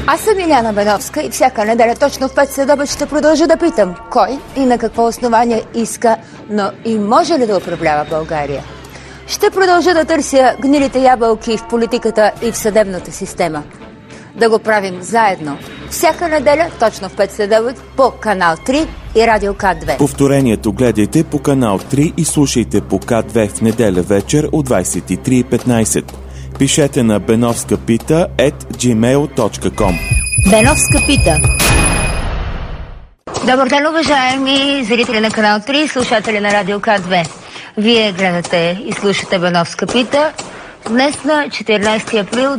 Аз съм Иляна Беновска и всяка неделя точно в 5 следобед ще продължа да питам кой и на какво основание иска, но и може ли да управлява България. Ще продължа да търся гнилите ябълки в политиката и в съдебната система. Да го правим заедно. Всяка неделя точно в 5 следобед по канал 3 и Радио К2. Повторението гледайте по канал 3 и слушайте по К2 в неделя вечер от 23:15. Пишете на benovskapita@gmail.com. Беновска пита. Добър ден, уважаеми зрители на канал 3 и слушатели на Радио К2. Вие гледате и слушате Беновска пита днес на 14 април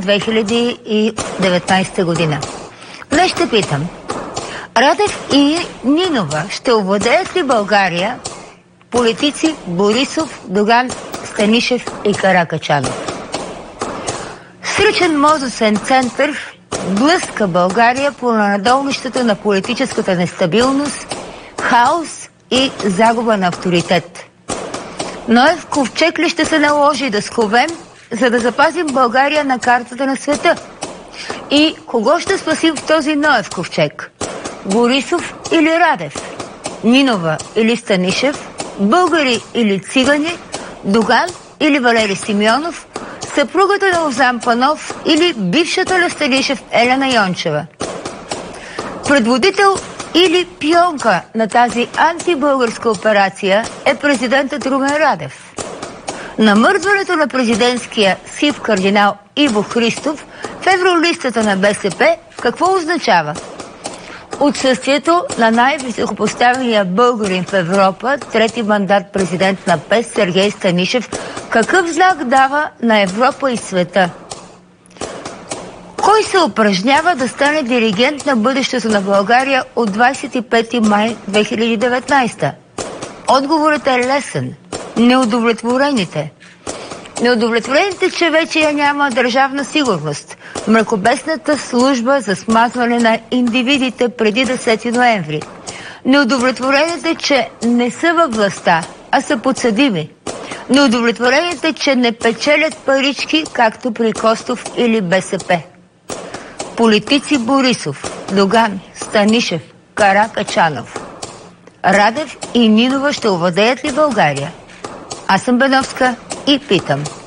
2019 година. Днес ще питам: Радев и Нинова ще овладеят ли България политици Борисов, Доган, Станишев и Каракачанов? Сръчен мозъчен център блъска България по надолнището на политическата нестабилност, хаос и загуба на авторитет. Ноев ковчег ли ще се наложи да сковем, за да запазим България на картата на света? И кого ще спасим в този Ноев ковчег? Борисов или Радев? Нинова или Станишев? Българи или цигани? Доган или Валери Симеонов? Съпругата на Лозан Панов или бившата на Станишев Елена Йончева? Предводител или пионка на тази антибългарска операция е президентът Румен Радев. Намърдването на президентския сив кардинал Иво Христов в евролистата на БСП какво означава? Отсъствието на най-високопоставения българин в Европа, трети мандат президент на ПЕС Сергей Станишев, какъв знак дава на Европа и света? Кой се упражнява да стане диригент на бъдещето на България от 25 май 2019? Отговорът е лесен. Неудовлетворените. Неудовлетворените, че вече я няма държавна сигурност. Мракобесната служба за смазване на индивидите преди 10 ноември. Неудовлетворените, че не са във властта, а са подсъдими. Неудовлетворените, че не печелят парички, както при Костов или БСП. Политици Борисов, Доган, Станишев, Каракачанов, Радев и Нинова ще овладеят ли България? Аз съм Беновска и питам.